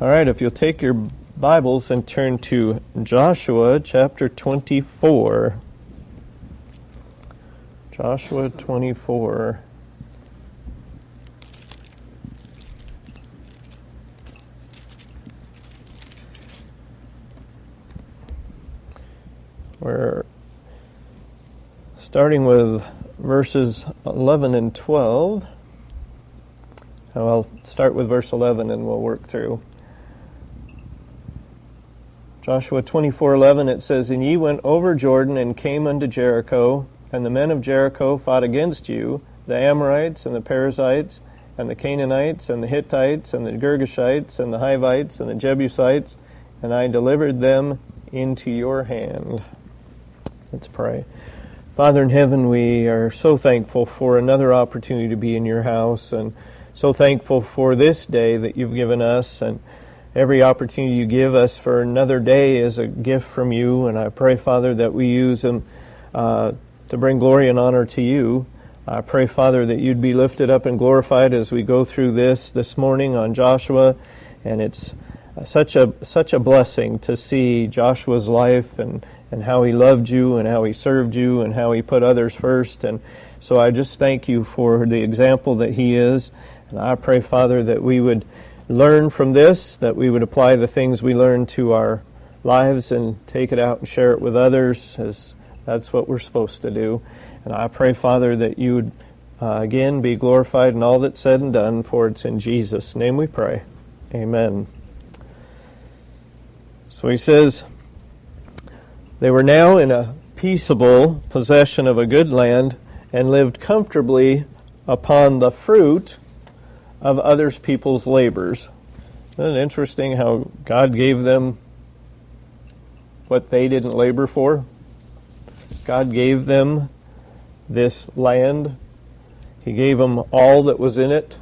All right, if you'll take your Bibles and turn to Joshua chapter 24. Joshua 24. We're starting with verses 11 and 12. I'll start with verse 11 and we'll work through. Joshua 24:11, it says, "And ye went over Jordan and came unto Jericho, and the men of Jericho fought against you, the Amorites and the Perizzites, and the Canaanites, and the Hittites, and the Girgashites, and the Hivites, and the Jebusites, and I delivered them into your hand." Let's pray. Father in heaven, we are so thankful for another opportunity to be in your house, and so thankful for this day that you've given us, and every opportunity you give us for another day is a gift from you, and I pray, Father, that we use them to bring glory and honor to you. I pray, Father, that you'd be lifted up and glorified as we go through this morning on Joshua, and it's such a blessing to see Joshua's life and how he loved you and how he served you and how he put others first. And so I just thank you for the example that he is. And I pray, Father, that we would learn from this, that we would apply the things we learn to our lives and take it out and share it with others, as that's what we're supposed to do. And I pray, Father, that you would again be glorified in all that's said and done, for it's in Jesus' name we pray. Amen. So he says, "They were now in a peaceable possession of a good land, and lived comfortably upon the fruit of others people's labors." Isn't it interesting how God gave them what they didn't labor for? God gave them this land. He gave them all that was in it.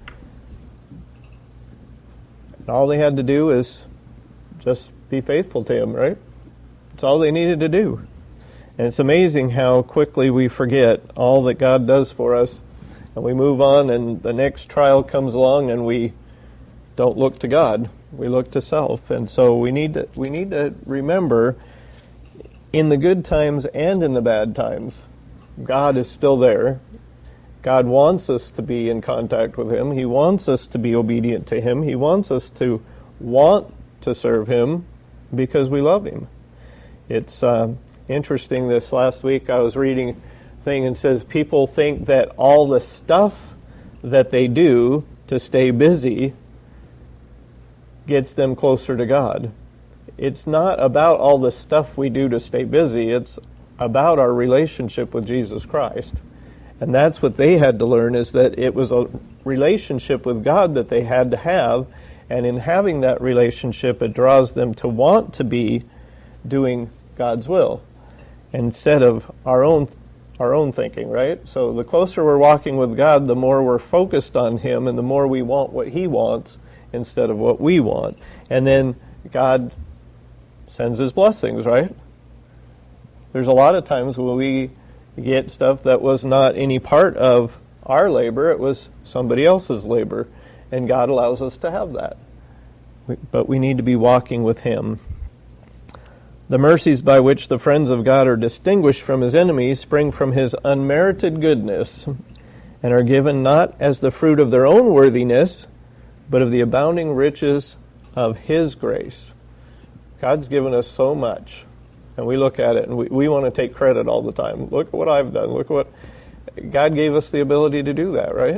And all they had to do is just be faithful to Him, right? It's all they needed to do. And it's amazing how quickly we forget all that God does for us. And we move on, and the next trial comes along, and we don't look to God. We look to self. And so we need to remember, in the good times and in the bad times, God is still there. God wants us to be in contact with Him. He wants us to be obedient to Him. He wants us to want to serve Him because we love Him. It's interesting, this last week I was reading thing and says people think that all the stuff that they do to stay busy gets them closer to God. It's not about all the stuff we do to stay busy. It's about our relationship with Jesus Christ. And that's what they had to learn, is that it was a relationship with God that they had to have, and in having that relationship, it draws them to want to be doing God's will instead of our own thinking, right? So the closer we're walking with God, the more we're focused on Him, and the more we want what He wants instead of what we want. And then God sends His blessings, right? There's a lot of times when we get stuff that was not any part of our labor, it was somebody else's labor, and God allows us to have that. But we need to be walking with Him. "The mercies by which the friends of God are distinguished from His enemies spring from His unmerited goodness, and are given not as the fruit of their own worthiness, but of the abounding riches of His grace." God's given us so much, and we look at it and we want to take credit all the time. Look at what I've done. Look what God gave us, the ability to do that, right?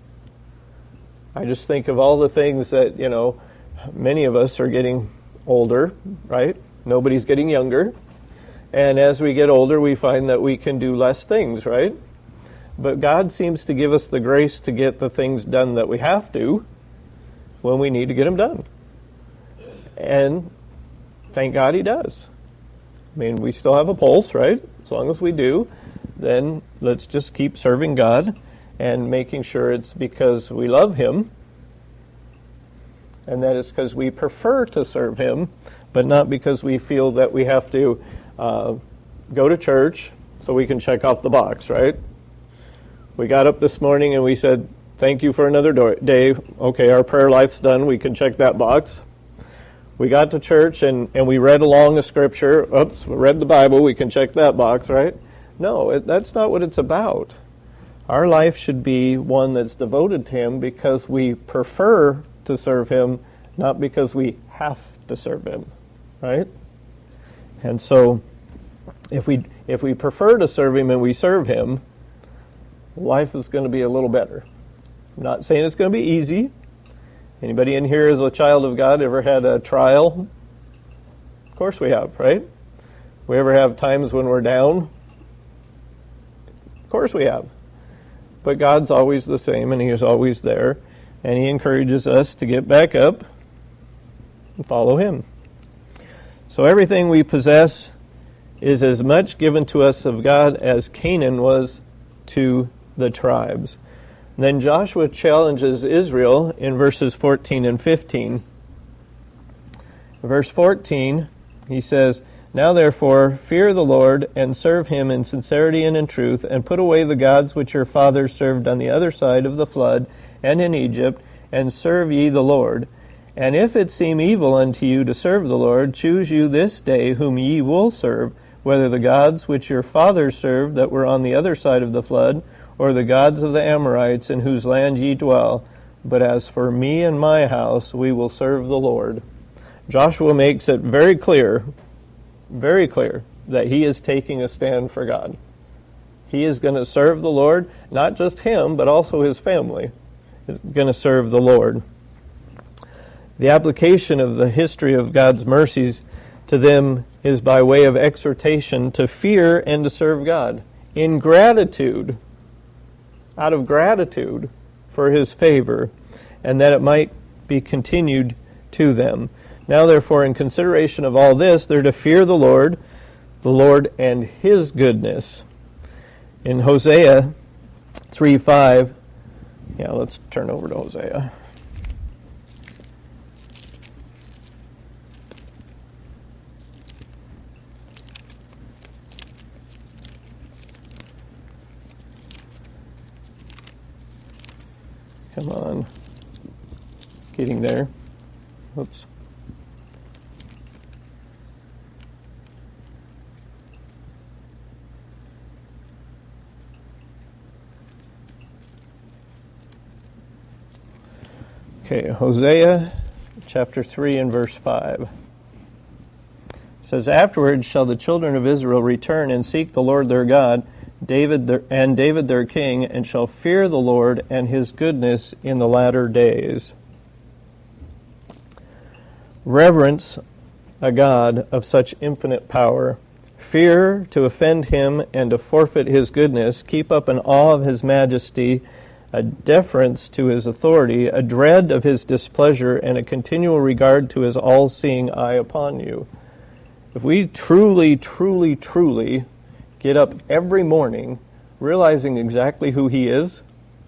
I just think of all the things that, many of us are getting older, right? Nobody's getting younger. And as we get older, we find that we can do less things, right? But God seems to give us the grace to get the things done that we have to when we need to get them done. And thank God He does. I mean, we still have a pulse, right? As long as we do, then let's just keep serving God and making sure it's because we love Him, and that it's because we prefer to serve Him, but not because we feel that we have to go to church so we can check off the box, right? We got up this morning and we said, thank you for another day. Okay, our prayer life's done. We can check that box. we got to church and we read along a scripture. Oops, we read the Bible. We can check that box, right? No, that's not what it's about. Our life should be one that's devoted to Him because we prefer to serve Him, not because we have to serve Him, right? And so, if we prefer to serve Him and we serve Him, life is going to be a little better. I'm not saying it's going to be easy. Anybody in here as a child of God ever had a trial? Of course we have, right? We ever have times when we're down? Of course we have. But God's always the same, and He is always there, and He encourages us to get back up and follow Him. So everything we possess is as much given to us of God as Canaan was to the tribes. And then Joshua challenges Israel in verses 14 and 15. Verse 14, he says, "Now therefore fear the Lord, and serve Him in sincerity and in truth, and put away the gods which your fathers served on the other side of the flood and in Egypt, and serve ye the Lord. And if it seem evil unto you to serve the Lord, choose you this day whom ye will serve, whether the gods which your fathers served that were on the other side of the flood, or the gods of the Amorites in whose land ye dwell. But as for me and my house, we will serve the Lord." Joshua makes it very clear, that he is taking a stand for God. He is going to serve the Lord, not just him, but also his family is going to serve the Lord. The application of the history of God's mercies to them is by way of exhortation to fear and to serve God in gratitude, out of gratitude for His favor, and that it might be continued to them. Now, therefore, in consideration of all this, they're to fear the Lord and His goodness. In Hosea 3:5, let's turn over to Hosea. Come on. Getting there. Oops. Okay, Hosea chapter 3 and verse 5. It says, "Afterwards shall the children of Israel return and seek the Lord their God, David their king, and shall fear the Lord and His goodness in the latter days." Reverence a God of such infinite power, fear to offend Him and to forfeit His goodness, keep up an awe of His majesty, a deference to His authority, a dread of His displeasure, and a continual regard to His all-seeing eye upon you. If we truly, truly, truly get up every morning realizing exactly who He is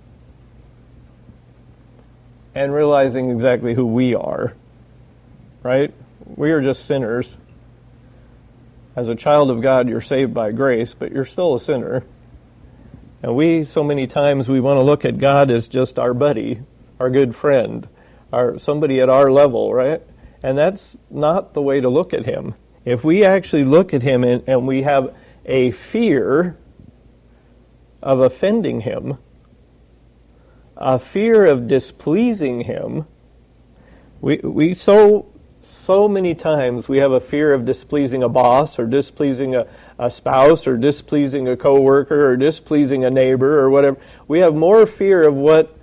and realizing exactly who we are, right? We are just sinners. As a child of God, you're saved by grace, but you're still a sinner. And so many times we want to look at God as just our buddy, our good friend, somebody at our level, right? And that's not the way to look at Him. If we actually look at Him and we have a fear of offending Him, a fear of displeasing Him, we so many times we have a fear of displeasing a boss or displeasing a spouse or displeasing a coworker or displeasing a neighbor or whatever. We have more fear of what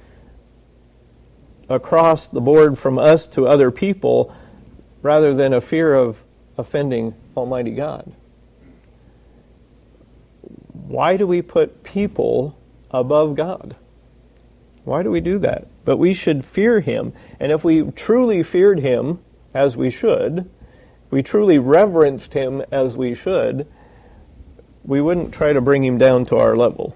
across the board from us to other people rather than a fear of offending Almighty God. Why do we put people above God? Why do we do that? But we should fear Him. And if we truly feared Him, as we should, we truly reverenced Him as we should, we wouldn't try to bring Him down to our level.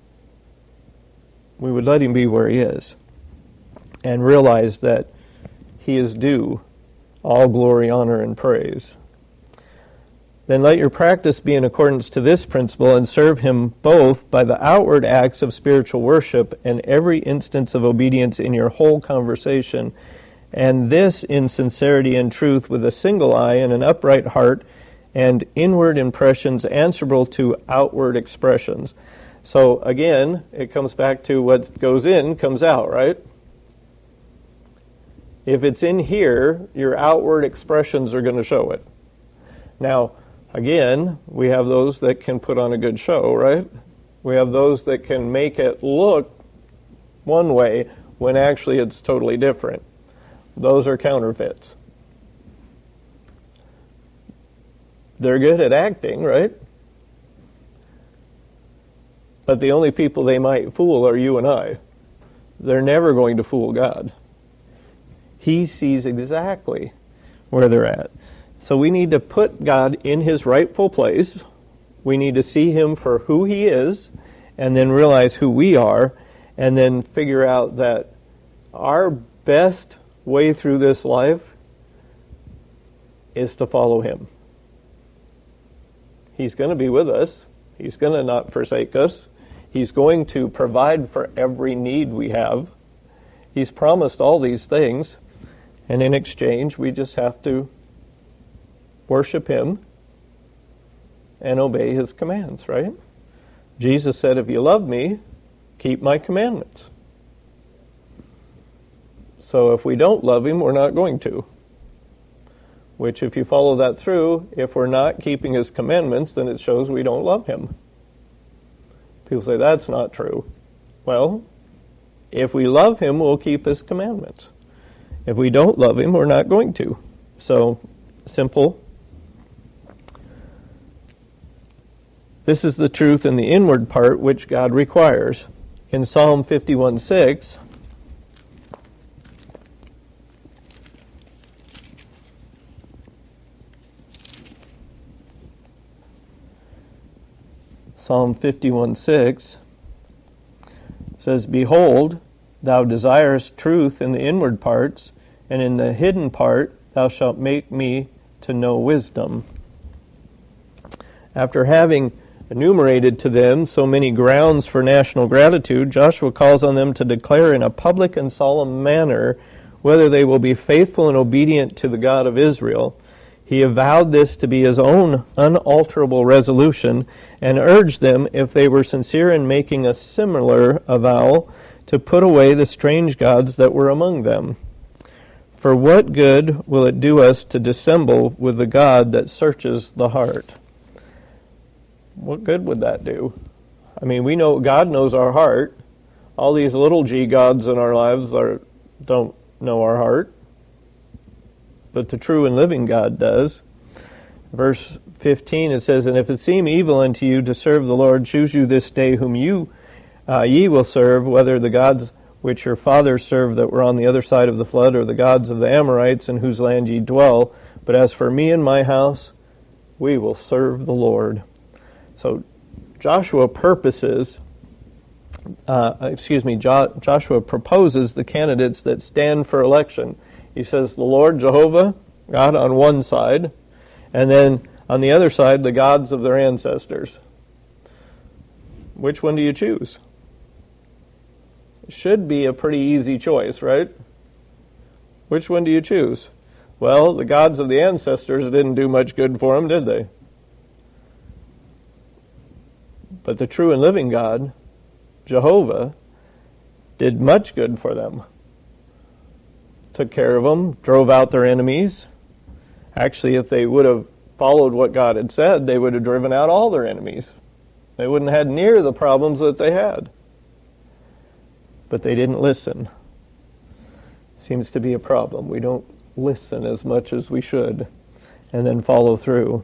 We would let Him be where He is and realize that He is due all glory, honor, and praise. Then let your practice be in accordance to this principle, and serve Him both by the outward acts of spiritual worship and every instance of obedience in your whole conversation, and this in sincerity and truth, with a single eye and an upright heart, and inward impressions answerable to outward expressions. So again, it comes back to what goes in comes out, right? If it's in here, your outward expressions are going to show it. Now, again, we have those that can put on a good show, right? We have those that can make it look one way when actually it's totally different. Those are counterfeits. They're good at acting, right? But the only people they might fool are you and I. They're never going to fool God. He sees exactly where they're at. So we need to put God in his rightful place. We need to see him for who he is, and then realize who we are, and then figure out that our best way through this life is to follow him. He's going to be with us. He's going to not forsake us. He's going to provide for every need we have. He's promised all these things, and in exchange, we just have to worship him and obey his commands, right? Jesus said, if you love me, keep my commandments. So if we don't love him, we're not going to. Which, if you follow that through, if we're not keeping his commandments, then it shows we don't love him. People say, that's not true. Well, if we love him, we'll keep his commandments. If we don't love him, we're not going to. So, simple. This is the truth in the inward part which God requires. In Psalm 51:6, Psalm 51:6 says, behold, thou desirest truth in the inward parts, and in the hidden part thou shalt make me to know wisdom. After having enumerated to them so many grounds for national gratitude, Joshua calls on them to declare in a public and solemn manner whether they will be faithful and obedient to the God of Israel. He avowed this to be his own unalterable resolution and urged them, if they were sincere in making a similar avowal, to put away the strange gods that were among them. For what good will it do us to dissemble with the God that searches the heart? What good would that do? I mean, we know God knows our heart. All these little g gods in our lives don't know our heart. But the true and living God does. Verse 15, it says, and if it seem evil unto you to serve the Lord, choose you this day whom ye will serve, whether the gods which your fathers served that were on the other side of the flood, or the gods of the Amorites in whose land ye dwell. But as for me and my house, we will serve the Lord. So Joshua proposes the candidates that stand for election. He says the Lord Jehovah, God on one side, and then on the other side, the gods of their ancestors. Which one do you choose? It should be a pretty easy choice, right? Which one do you choose? Well, the gods of the ancestors didn't do much good for them, did they? But the true and living God, Jehovah, did much good for them. Took care of them, drove out their enemies. Actually, if they would have followed what God had said, they would have driven out all their enemies. They wouldn't have had near the problems that they had. But they didn't listen. Seems to be a problem. We don't listen as much as we should and then follow through.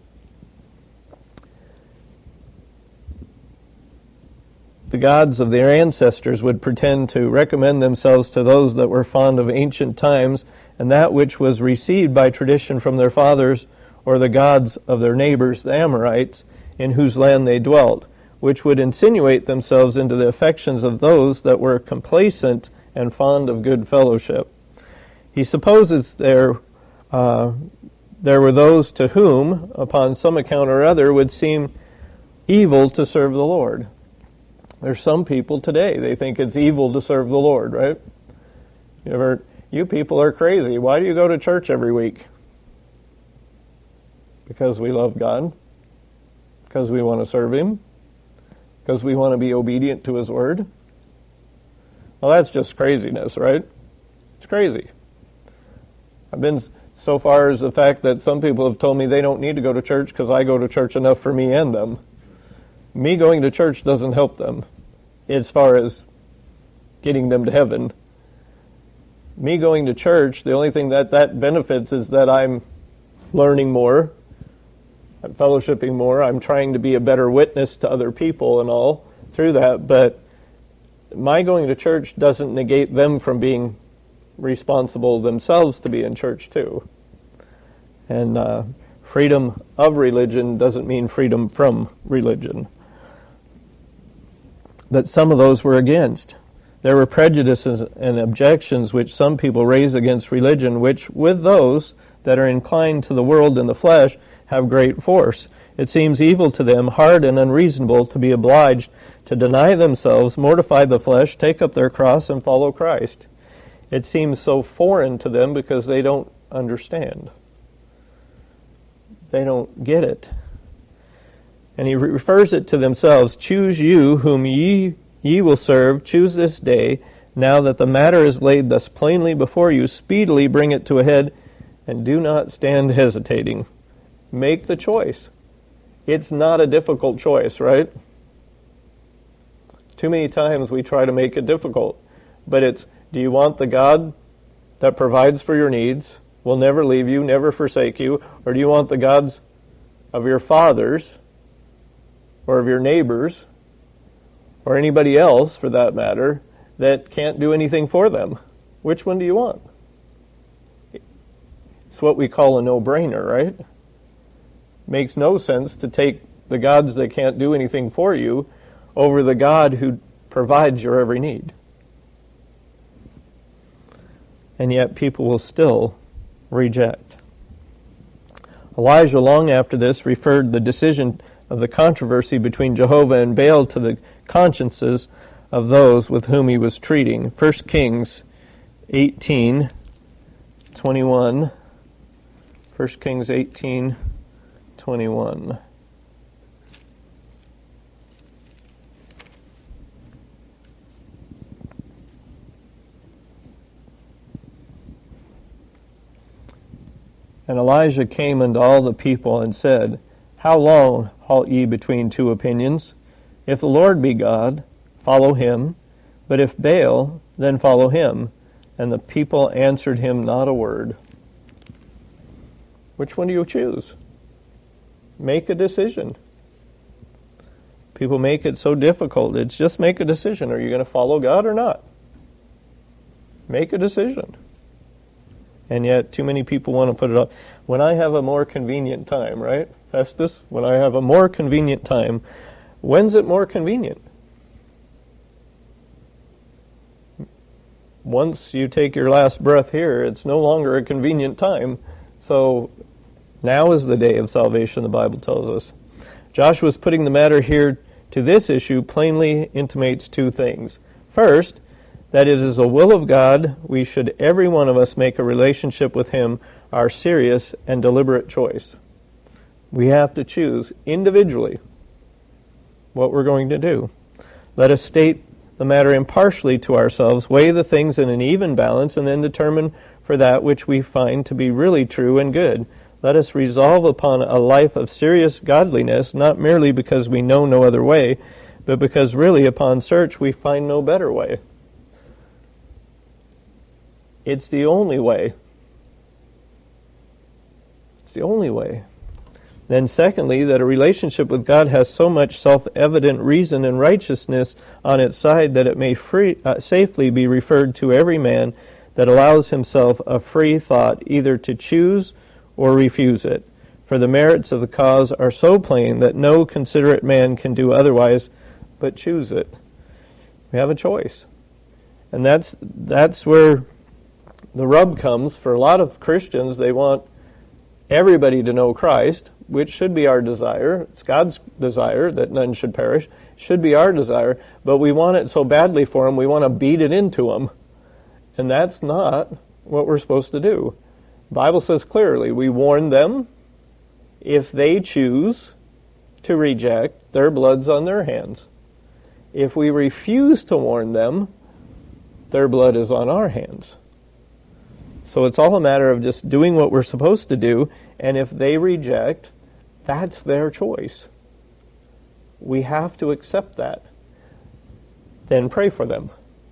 The gods of their ancestors would pretend to recommend themselves to those that were fond of ancient times, and that which was received by tradition from their fathers, or the gods of their neighbors, the Amorites, in whose land they dwelt, which would insinuate themselves into the affections of those that were complacent and fond of good fellowship. He supposes there were those to whom, upon some account or other, would seem evil to serve the Lord. There's some people today, they think it's evil to serve the Lord, right? You You people are crazy. Why do you go to church every week? Because we love God. Because we want to serve Him. Because we want to be obedient to His Word. Well, that's just craziness, right? It's crazy. I've been so far as the fact that some people have told me they don't need to go to church because I go to church enough for me and them. Me going to church doesn't help them as far as getting them to heaven. Me going to church, the only thing that benefits is that I'm learning more, I'm fellowshipping more, I'm trying to be a better witness to other people and all through that, but my going to church doesn't negate them from being responsible themselves to be in church too. And freedom of religion doesn't mean freedom from religion. But some of those were against. There were prejudices and objections which some people raise against religion, which with those that are inclined to the world and the flesh have great force. It seems evil to them, hard and unreasonable, to be obliged to deny themselves, mortify the flesh, take up their cross, and follow Christ. It seems so foreign to them because they don't understand. They don't get it. And he refers it to themselves. Choose you whom ye will serve. Choose this day. Now that the matter is laid thus plainly before you, speedily bring it to a head, and do not stand hesitating. Make the choice. It's not a difficult choice, right? Too many times we try to make it difficult. But it's, do you want the God that provides for your needs, will never leave you, never forsake you, or do you want the gods of your fathers, or of your neighbors, or anybody else, for that matter, that can't do anything for them? Which one do you want? It's what we call a no-brainer, right? Makes no sense to take the gods that can't do anything for you over the God who provides your every need. And yet people will still reject. Elijah, long after this, referred the decision of the controversy between Jehovah and Baal to the consciences of those with whom he was treating. 1 Kings 18:21. 1 Kings 18:21. And Elijah came unto all the people and said, How long halt ye between two opinions? If the Lord be God, follow him, but if Baal, then follow him. And the people answered him not a word. Which one do you choose? Make a decision. People make it so difficult. It's just make a decision. Are you going to follow God or not? Make a decision. And yet, too many people want to put it off. When I have a more convenient time, right? Festus, when I have a more convenient time, when's it more convenient? Once you take your last breath here, it's no longer a convenient time. So, now is the day of salvation, the Bible tells us. Joshua's putting the matter here to this issue plainly intimates two things. First, that it is a will of God we should, every one of us, make a relationship with Him our serious and deliberate choice. We have to choose individually what we're going to do. Let us state the matter impartially to ourselves, weigh the things in an even balance, and then determine for that which we find to be really true and good. Let us resolve upon a life of serious godliness, not merely because we know no other way, but because really upon search we find no better way. It's the only way. It's the only way. Then secondly, that a relationship with God has so much self-evident reason and righteousness on its side that it may safely be referred to every man that allows himself a free thought either to choose or refuse it. For the merits of the cause are so plain that no considerate man can do otherwise but choose it. We have a choice. And that's where the rub comes. For a lot of Christians, they want everybody to know Christ, which should be our desire. It's God's desire that none should perish. It should be our desire, but we want it so badly for them, we want to beat it into them. And that's not what we're supposed to do. The Bible says clearly, we warn them. If they choose to reject, their blood's on their hands. If we refuse to warn them, their blood is on our hands. So it's all a matter of just doing what we're supposed to do, and if they reject, that's their choice. We have to accept that. Then pray for them.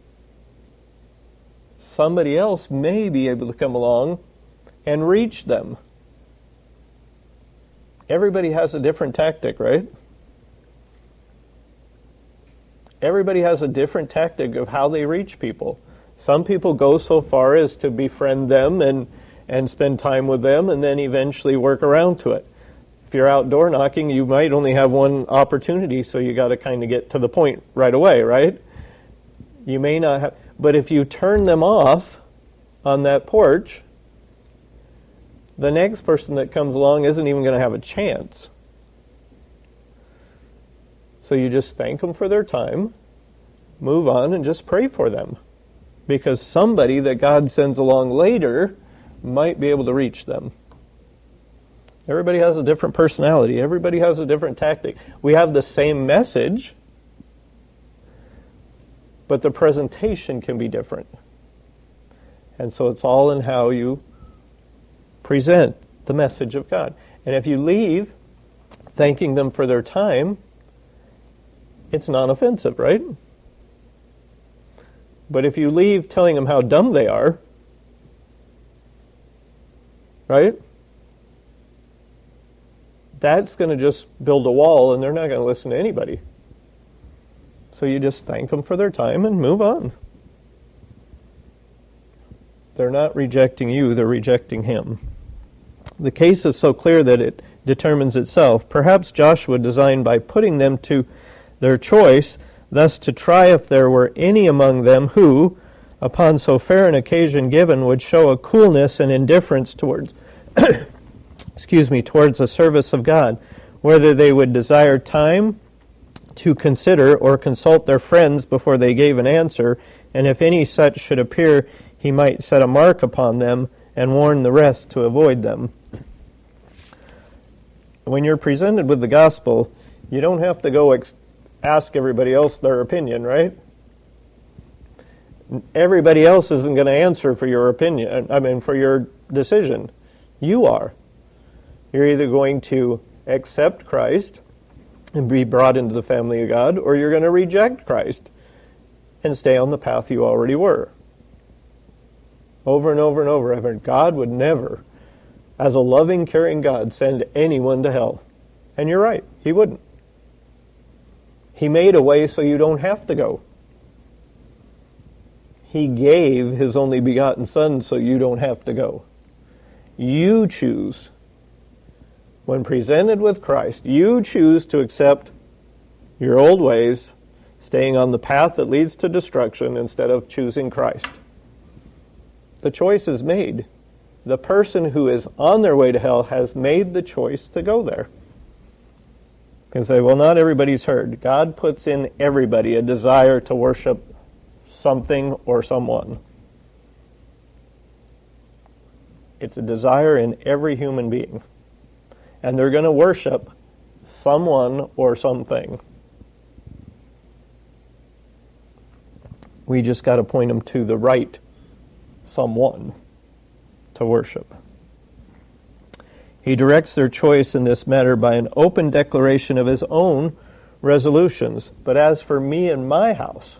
Somebody else may be able to come along and reach them. Everybody has a different tactic, right? Everybody has a different tactic of how they reach people. Some people go so far as to befriend them and spend time with them and then eventually work around to it. If you're outdoor knocking, you might only have one opportunity, so you got to kind of get to the point right away, right? You may not have, but if you turn them off on that porch, the next person that comes along isn't even going to have a chance. So you just thank them for their time, move on, and just pray for them. Because somebody that God sends along later might be able to reach them. Everybody has a different personality. Everybody has a different tactic. We have the same message, but the presentation can be different. And so it's all in how you present the message of God. And if you leave thanking them for their time, it's non-offensive, right? But if you leave telling them how dumb they are, right? That's going to just build a wall, and they're not going to listen to anybody. So you just thank them for their time and move on. They're not rejecting you, they're rejecting him. The case is so clear that it determines itself. Perhaps Joshua designed by putting them to their choice, thus to try if there were any among them who, upon so fair an occasion given, would show a coolness and indifference towards towards the service of God, whether they would desire time to consider or consult their friends before they gave an answer, and if any such should appear, he might set a mark upon them and warn the rest to avoid them. When you're presented with the gospel, you don't have to go ask everybody else their opinion, right? Everybody else isn't going to answer for your opinion, for your decision. You are. You're either going to accept Christ and be brought into the family of God, or you're going to reject Christ and stay on the path you already were. Over and over and over, I've heard God would never, as a loving, caring God, send anyone to hell. And you're right, he wouldn't. He made a way so you don't have to go. He gave his only begotten Son so you don't have to go. You choose. When presented with Christ, you choose to accept your old ways, staying on the path that leads to destruction instead of choosing Christ. The choice is made. The person who is on their way to hell has made the choice to go there. You can say, well, not everybody's heard. God puts in everybody a desire to worship something or someone. It's a desire in every human being. And they're going to worship someone or something. We just got to point them to the right someone to worship. He directs their choice in this matter by an open declaration of his own resolutions. But as for me and my house,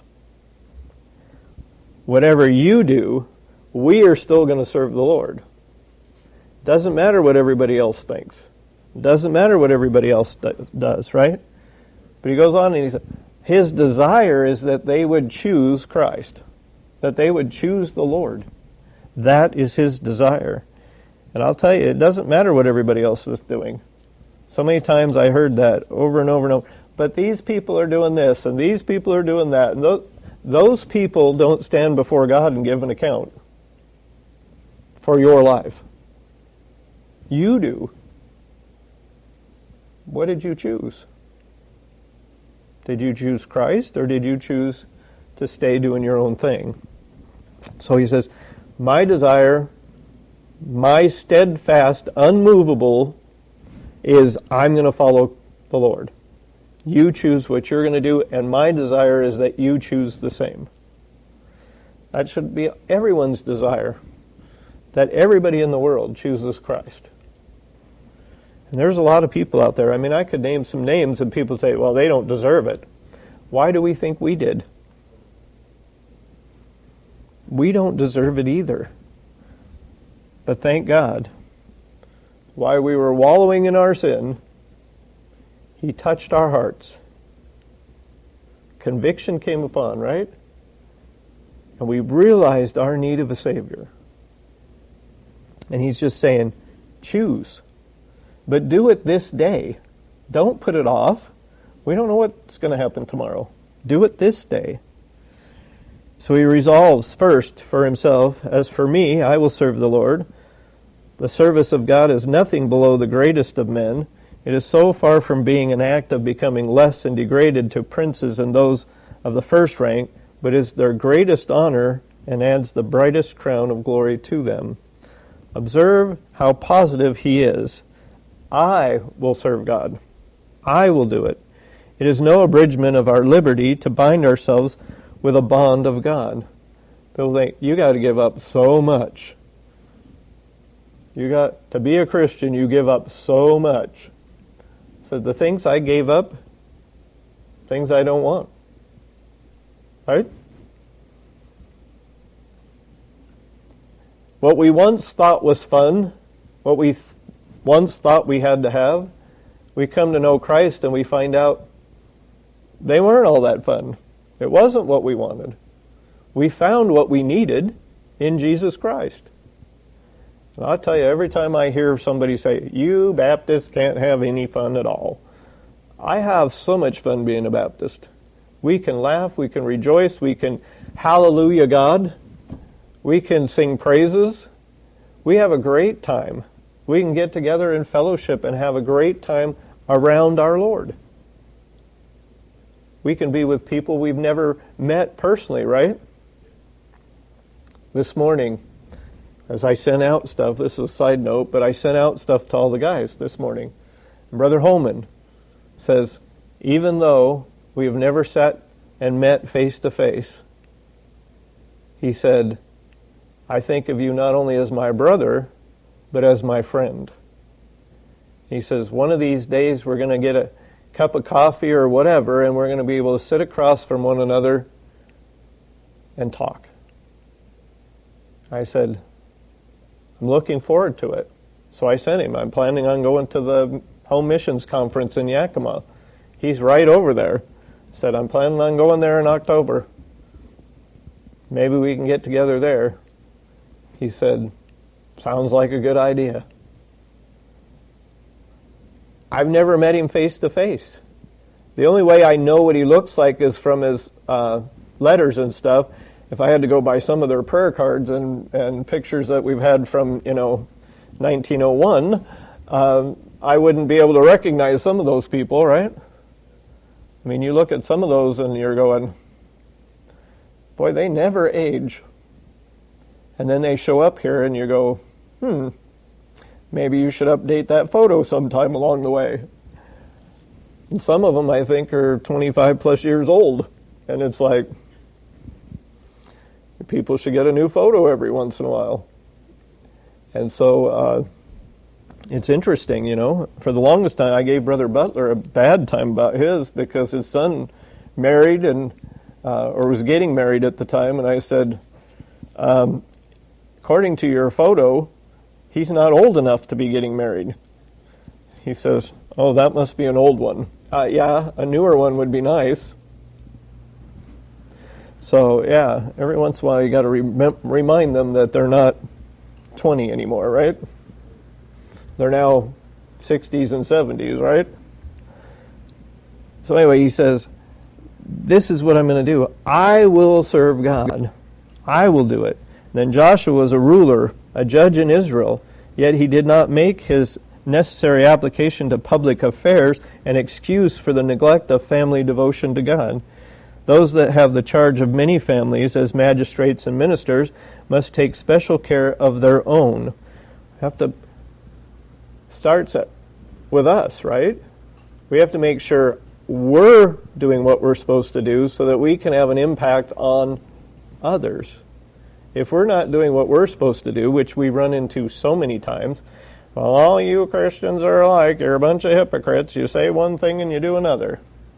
whatever you do, we are still going to serve the Lord. Doesn't matter what everybody else thinks. Doesn't matter what everybody else does, right? But he goes on and he says, his desire is that they would choose Christ, that they would choose the Lord. That is his desire. And I'll tell you, it doesn't matter what everybody else is doing. So many times I heard that over and over and over. But these people are doing this, and these people are doing that. And those people don't stand before God and give an account for your life. You do. What did you choose? Did you choose Christ, or did you choose to stay doing your own thing? So he says, My desire, my steadfast, unmovable, is I'm going to follow the Lord. You choose what you're going to do, and my desire is that you choose the same. That should be everyone's desire, that everybody in the world chooses Christ. And there's a lot of people out there. I mean, I could name some names and people say, well, they don't deserve it. Why do we think we did? We don't deserve it either. But thank God, while we were wallowing in our sin, He touched our hearts. Conviction came upon, right? And we realized our need of a Savior. And He's just saying, choose. But do it this day. Don't put it off. We don't know what's going to happen tomorrow. Do it this day. So he resolves first for himself, as for me, I will serve the Lord. The service of God is nothing below the greatest of men. It is so far from being an act of becoming less and degraded to princes and those of the first rank, but is their greatest honor and adds the brightest crown of glory to them. Observe how positive he is. I will serve God. I will do it. It is no abridgment of our liberty to bind ourselves with a bond of God. People think, you got to give up so much. You got to be a Christian, you give up so much. So the things I gave up, things I don't want. Right? What we once thought was fun, what we once thought we had to have, we come to know Christ and we find out they weren't all that fun. It wasn't what we wanted. We found what we needed in Jesus Christ. And I'll tell you, every time I hear somebody say, you Baptists can't have any fun at all, I have so much fun being a Baptist. We can laugh, we can rejoice, we can hallelujah God, we can sing praises. We have a great time. We can get together in fellowship and have a great time around our Lord. We can be with people we've never met personally, right? This morning, as I sent out stuff, this is a side note, but I sent out stuff to all the guys this morning. And Brother Holman says, even though we have never sat and met face to face, he said, I think of you not only as my brother, but as my friend. He says, one of these days we're going to get a cup of coffee or whatever, and we're going to be able to sit across from one another and talk. I said, I'm looking forward to it. So I sent him. I'm planning on going to the Home Missions Conference in Yakima. He's right over there. Said, I'm planning on going there in October. Maybe we can get together there. He said, sounds like a good idea. I've never met him face to face. The only way I know what he looks like is from his letters and stuff. If I had to go by some of their prayer cards and pictures that we've had from, 1901, I wouldn't be able to recognize some of those people, right? I mean, you look at some of those and you're going, boy, they never age. And then they show up here and you go, maybe you should update that photo sometime along the way. And some of them, I think, are 25 plus years old. And it's like, people should get a new photo every once in a while. And so it's interesting, For the longest time, I gave Brother Butler a bad time about his because his son married or was getting married at the time. And I said, according to your photo, he's not old enough to be getting married. He says, oh, that must be an old one. Yeah, a newer one would be nice. So, yeah, every once in a while you got to remind them that they're not 20 anymore, right? They're now 60s and 70s, right? So anyway, he says, this is what I'm going to do. I will serve God. I will do it. Then Joshua was a ruler, a judge in Israel, yet he did not make his necessary application to public affairs an excuse for the neglect of family devotion to God. Those that have the charge of many families as magistrates and ministers must take special care of their own. Have to starts with us, right? We have to make sure we're doing what we're supposed to do so that we can have an impact on others. If we're not doing what we're supposed to do, which we run into so many times, well, all you Christians are alike. You're a bunch of hypocrites. You say one thing and you do another.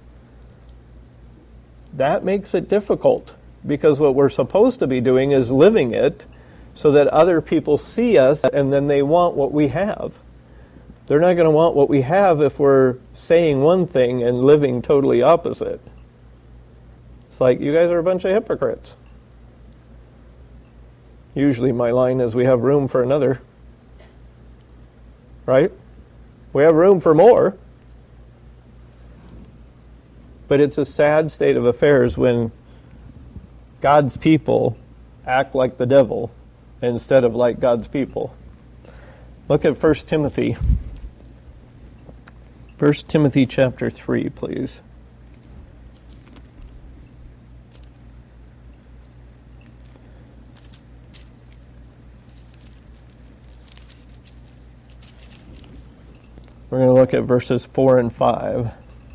That makes it difficult, because what we're supposed to be doing is living it so that other people see us and then they want what we have. They're not going to want what we have if we're saying one thing and living totally opposite. It's like, you guys are a bunch of hypocrites. Usually my line is, we have room for another. Right? We have room for more. But it's a sad state of affairs when God's people act like the devil instead of like God's people. Look at 1 Timothy. 1 Timothy chapter 3, please. We're going to look at verses 4 and 5.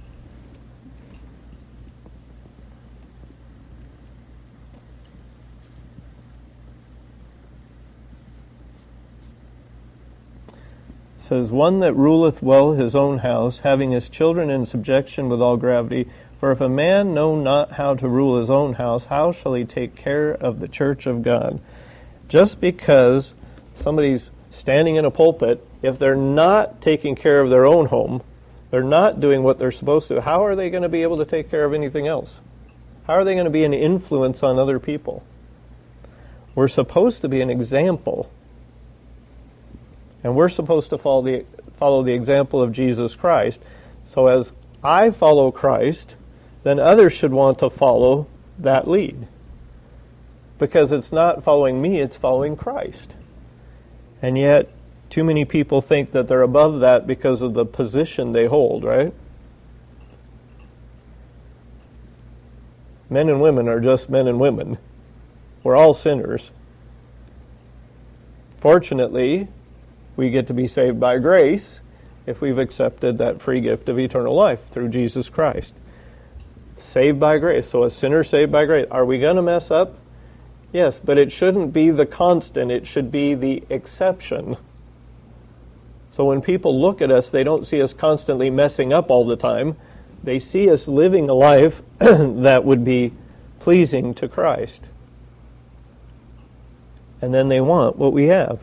It says, one that ruleth well his own house, having his children in subjection with all gravity. For if a man know not how to rule his own house, how shall he take care of the church of God? Just because somebody's standing in a pulpit, if they're not taking care of their own home, they're not doing what they're supposed to, how are they going to be able to take care of anything else? How are they going to be an influence on other people? We're supposed to be an example. And we're supposed to follow the example of Jesus Christ. So as I follow Christ, then others should want to follow that lead. Because it's not following me, it's following Christ. And yet, too many people think that they're above that because of the position they hold, right? Men and women are just men and women. We're all sinners. Fortunately, we get to be saved by grace if we've accepted that free gift of eternal life through Jesus Christ. Saved by grace. So a sinner saved by grace. Are we going to mess up? Yes, but it shouldn't be the constant. It should be the exception. So when people look at us, they don't see us constantly messing up all the time. They see us living a life that would be pleasing to Christ. And then they want what we have.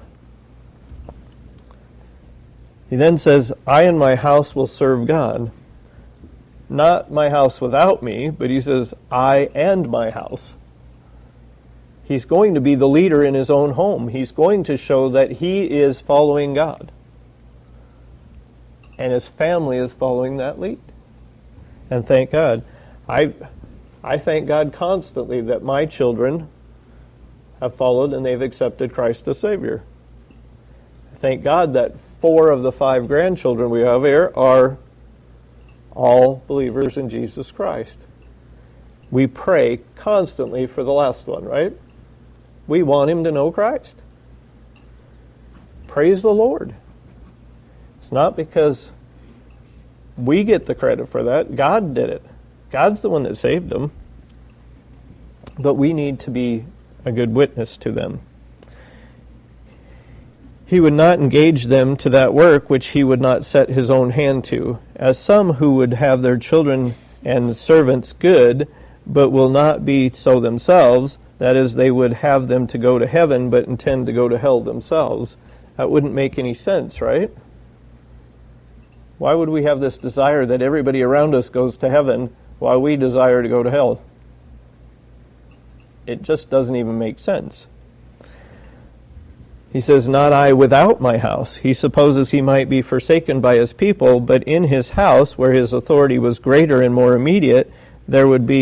He then says, I and my house will serve God. Not my house without me, but he says, I and my house. He's going to be the leader in his own home. He's going to show that he is following God. And his family is following that lead. And thank God. I thank God constantly that my children have followed and they've accepted Christ as Savior. Thank God that 4 of the 5 grandchildren we have here are all believers in Jesus Christ. We pray constantly for the last one, right? We want him to know Christ. Praise the Lord. It's not because we get the credit for that. God did it. God's the one that saved them. But we need to be a good witness to them. He would not engage them to that work which he would not set his own hand to, as some who would have their children and servants good, but will not be so themselves. That is, they would have them to go to heaven, but intend to go to hell themselves. That wouldn't make any sense, right? Why would we have this desire that everybody around us goes to heaven while we desire to go to hell? It just doesn't even make sense. He says, not I without my house. He supposes he might be forsaken by his people, but in his house, where his authority was greater and more immediate, there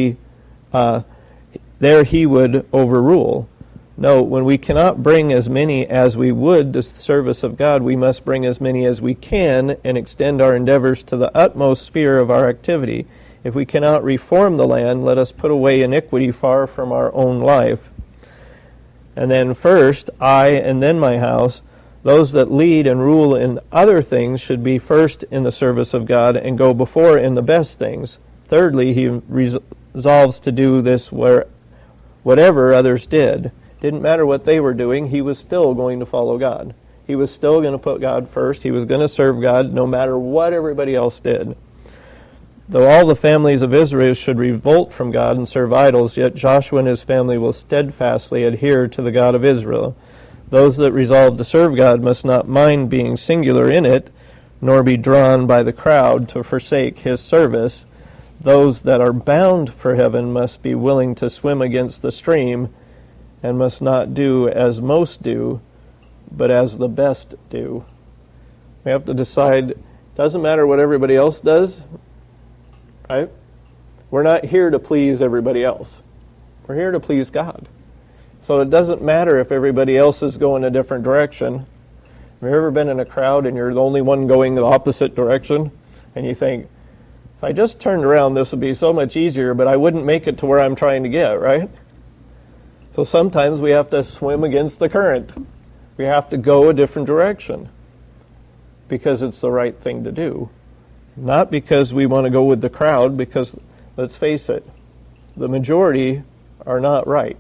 he would overrule. No, when we cannot bring as many as we would to the service of God, we must bring as many as we can and extend our endeavors to the utmost sphere of our activity. If we cannot reform the land, let us put away iniquity far from our own life. And then first, I and then my house. Those that lead and rule in other things should be first in the service of God and go before in the best things. Thirdly, he resolves to do this whatever others did. Didn't matter what they were doing, he was still going to follow God. He was still going to put God first. He was going to serve God no matter what everybody else did. Though all the families of Israel should revolt from God and serve idols, yet Joshua and his family will steadfastly adhere to the God of Israel. Those that resolve to serve God must not mind being singular in it, nor be drawn by the crowd to forsake his service. Those that are bound for heaven must be willing to swim against the stream, and must not do as most do, but as the best do. We have to decide, it doesn't matter what everybody else does, right? We're not here to please everybody else. We're here to please God. So it doesn't matter if everybody else is going a different direction. Have you ever been in a crowd and you're the only one going the opposite direction? And you think, if I just turned around, this would be so much easier, but I wouldn't make it to where I'm trying to get, right? So sometimes we have to swim against the current. We have to go a different direction because it's the right thing to do. Not because we want to go with the crowd, because, let's face it, the majority are not right.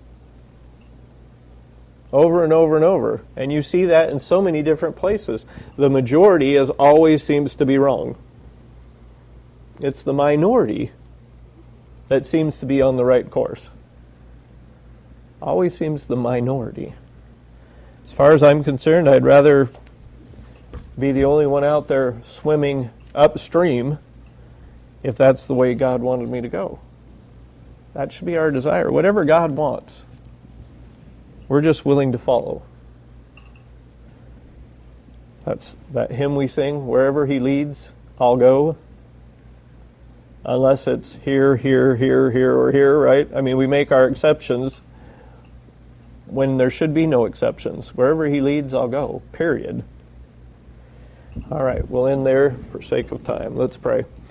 Over and over and over. And you see that in so many different places. The majority always seems to be wrong. It's the minority that seems to be on the right course. Always seems the minority. As far as I'm concerned, I'd rather be the only one out there swimming upstream if that's the way God wanted me to go. That should be our desire. Whatever God wants, we're just willing to follow. That's that hymn we sing, wherever he leads, I'll go. Unless it's here, here, here, here, or here, right? I mean, we make our exceptions when there should be no exceptions. Wherever he leads, I'll go, period. All right, we'll end there for sake of time. Let's pray.